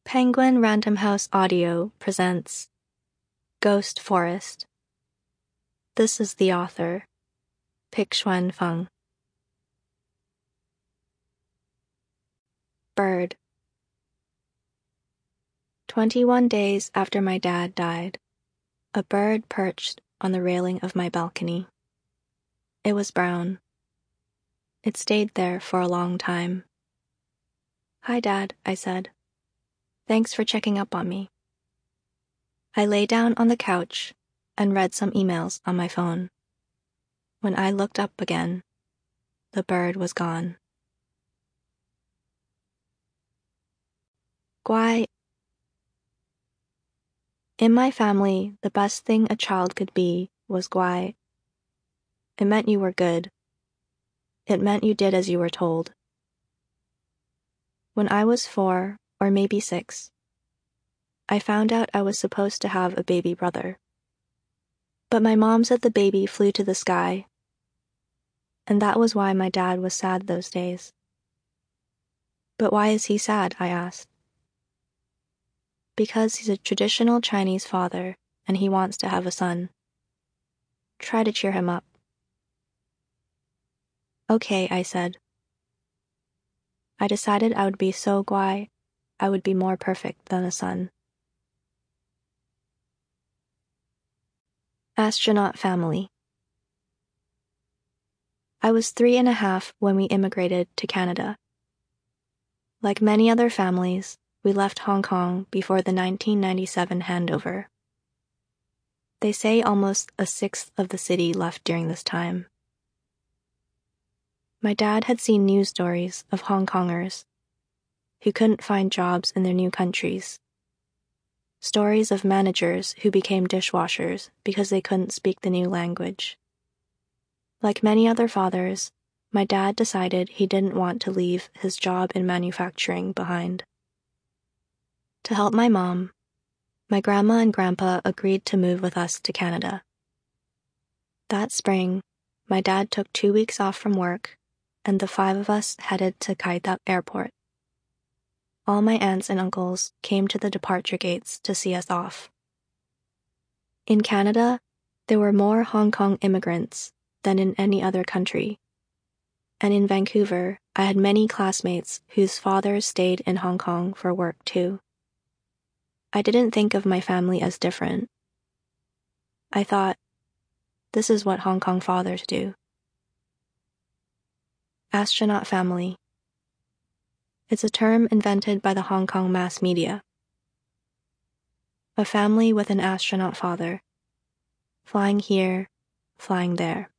Penguin Random House Audio presents Ghost Forest. This is the author, Pic Xuan Feng. Bird. 21 days after my dad died, a bird perched on the railing of my balcony. It was brown. It stayed there for a long time. "Hi, Dad," I said. "Thanks for checking up on me." I lay down on the couch and read some emails on my phone. When I looked up again, the bird was gone. Guai. In my family, the best thing a child could be was guai. It meant you were good. It meant you did as you were told. When I was 4, or maybe 6, I found out I was supposed to have a baby brother. But my mom said the baby flew to the sky, and that was why my dad was sad those days. But why is he sad? I asked. Because he's a traditional Chinese father and he wants to have a son. Try to cheer him up. Okay, I said. I decided I would be so guai, I would be more perfect than a son. Astronaut family. I was 3.5 when we immigrated to Canada. Like many other families, we left Hong Kong before the 1997 handover. They say almost a sixth of the city left during this time. My dad had seen news stories of Hong Kongers who couldn't find jobs in their new countries. Stories of managers who became dishwashers because they couldn't speak the new language. Like many other fathers, my dad decided he didn't want to leave his job in manufacturing behind. To help my mom, my grandma and grandpa agreed to move with us to Canada. That spring, my dad took 2 weeks off from work, and the 5 of us headed to Kai Tak Airport. All my aunts and uncles came to the departure gates to see us off. In Canada, there were more Hong Kong immigrants than in any other country. And in Vancouver, I had many classmates whose fathers stayed in Hong Kong for work too. I didn't think of my family as different. I thought, this is what Hong Kong fathers do. Astronaut family. It's a term invented by the Hong Kong mass media. A family with an astronaut father. Flying here, flying there.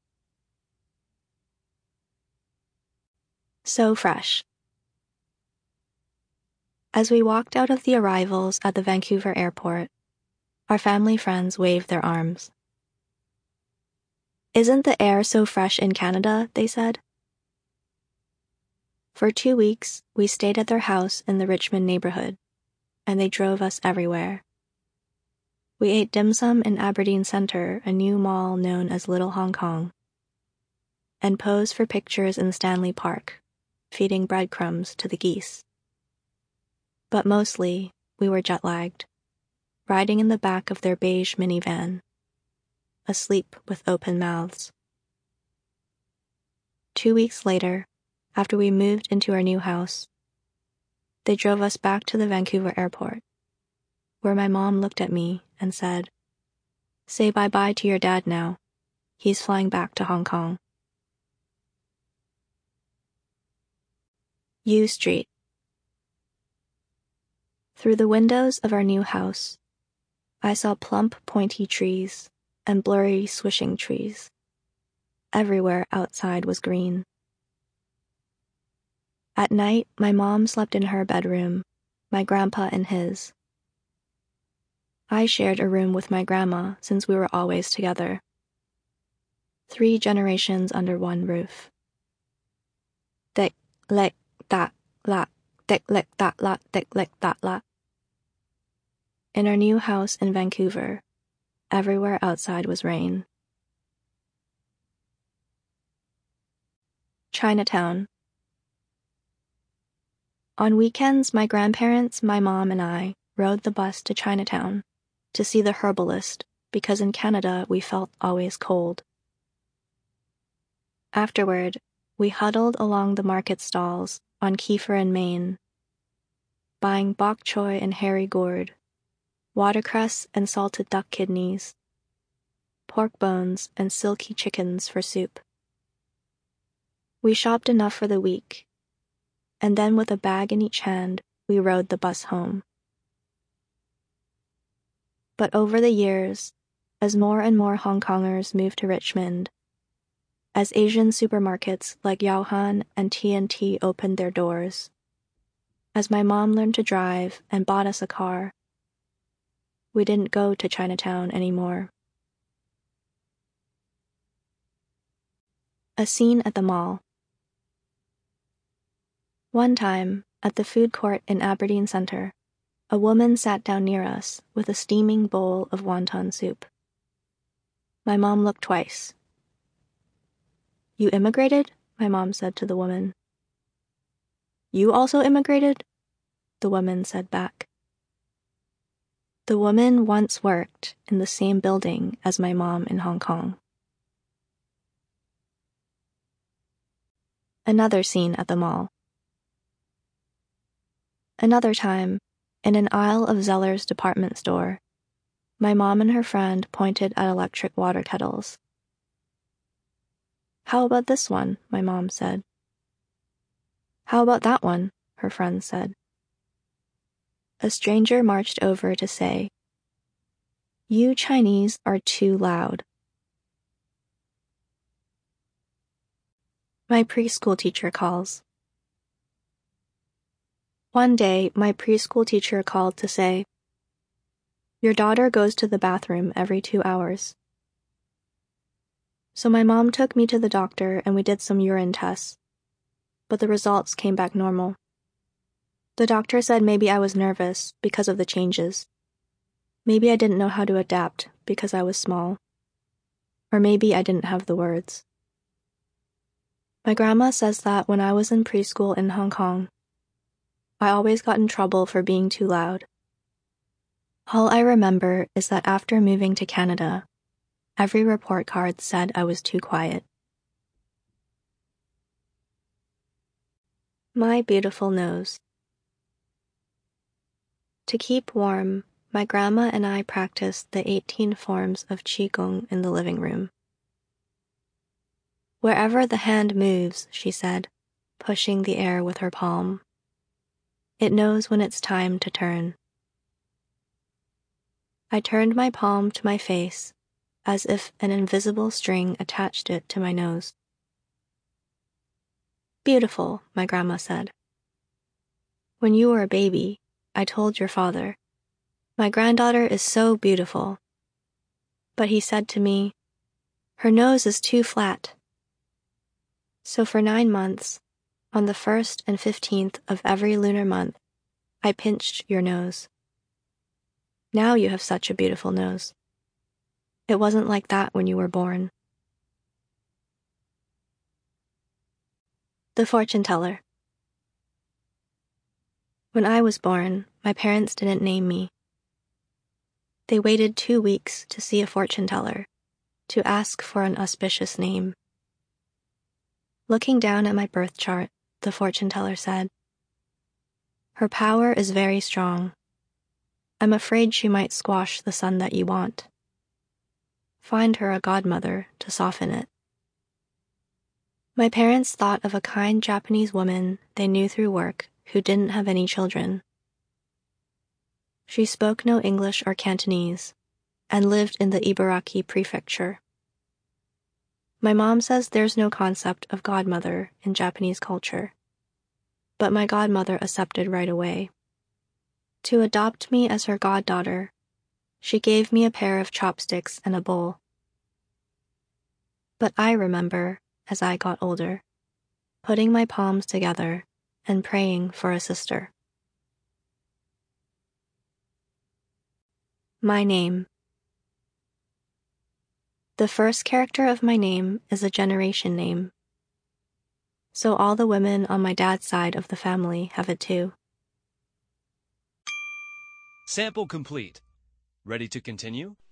So fresh. As we walked out of the arrivals at the Vancouver airport, our family friends waved their arms. "Isn't the air so fresh in Canada?" they said. For 2 weeks, we stayed at their house in the Richmond neighborhood, and they drove us everywhere. We ate dim sum in Aberdeen Centre, a new mall known as Little Hong Kong, and posed for pictures in Stanley Park, feeding breadcrumbs to the geese. But mostly, we were jet-lagged, riding in the back of their beige minivan, asleep with open mouths. 2 weeks later, after we moved into our new house, they drove us back to the Vancouver airport, where my mom looked at me and said, "Say bye-bye to your dad now. He's flying back to Hong Kong." U Street. Through the windows of our new house, I saw plump, pointy trees and blurry, swishing trees. Everywhere outside was green. At night, my mom slept in her bedroom, my grandpa in his. I shared a room with my grandma since we were always together. 3 generations under one roof. Tek lek tak la, tek lek tak la, tek lek tak la. In our new house in Vancouver, everywhere outside was rain. Chinatown. On weekends, my grandparents, my mom, and I rode the bus to Chinatown to see the herbalist because in Canada we felt always cold. Afterward, we huddled along the market stalls on Kiefer and Main, buying bok choy and hairy gourd, watercress and salted duck kidneys, pork bones and silky chickens for soup. We shopped enough for the week, and then with a bag in each hand, we rode the bus home. But over the years, as more and more Hong Kongers moved to Richmond, as Asian supermarkets like Yaohan and T&T opened their doors, as my mom learned to drive and bought us a car, we didn't go to Chinatown anymore. A scene at the mall. One time, at the food court in Aberdeen Centre, a woman sat down near us with a steaming bowl of wonton soup. My mom looked twice. "You immigrated?" my mom said to the woman. "You also immigrated?" the woman said back. The woman once worked in the same building as my mom in Hong Kong. Another scene at the mall. Another time, in an aisle of Zeller's department store, my mom and her friend pointed at electric water kettles. "How about this one?" my mom said. "How about that one?" her friend said. A stranger marched over to say, "You Chinese are too loud." My preschool teacher calls. One day, my preschool teacher called to say, "Your daughter goes to the bathroom every 2 hours." So my mom took me to the doctor and we did some urine tests, but the results came back normal. The doctor said maybe I was nervous because of the changes. Maybe I didn't know how to adapt because I was small. Or maybe I didn't have the words. My grandma says that when I was in preschool in Hong Kong, I always got in trouble for being too loud. All I remember is that after moving to Canada, every report card said I was too quiet. My beautiful nose. To keep warm, my grandma and I practiced the 18 forms of Qigong in the living room. Wherever the hand moves, she said, pushing the air with her palm, it knows when it's time to turn. I turned my palm to my face as if an invisible string attached it to my nose. "Beautiful," my grandma said. "When you were a baby, I told your father, 'My granddaughter is so beautiful.' But he said to me, 'Her nose is too flat.' So for 9 months, on the 1st and 15th of every lunar month, I pinched your nose. Now you have such a beautiful nose. It wasn't like that when you were born." The fortune teller. When I was born, my parents didn't name me. They waited 2 weeks to see a fortune teller, to ask for an auspicious name. Looking down at my birth chart, the fortune teller said, "Her power is very strong. I'm afraid she might squash the son that you want. Find her a godmother to soften it." My parents thought of a kind Japanese woman they knew through work who didn't have any children. She spoke no English or Cantonese and lived in the Ibaraki prefecture. My mom says there's no concept of godmother in Japanese culture, but my godmother accepted right away. To adopt me as her goddaughter, she gave me a pair of chopsticks and a bowl. But I remember, as I got older, putting my palms together and praying for a sister. My name. The first character of my name is a generation name. So all the women on my dad's side of the family have it too. Sample complete. Ready to continue?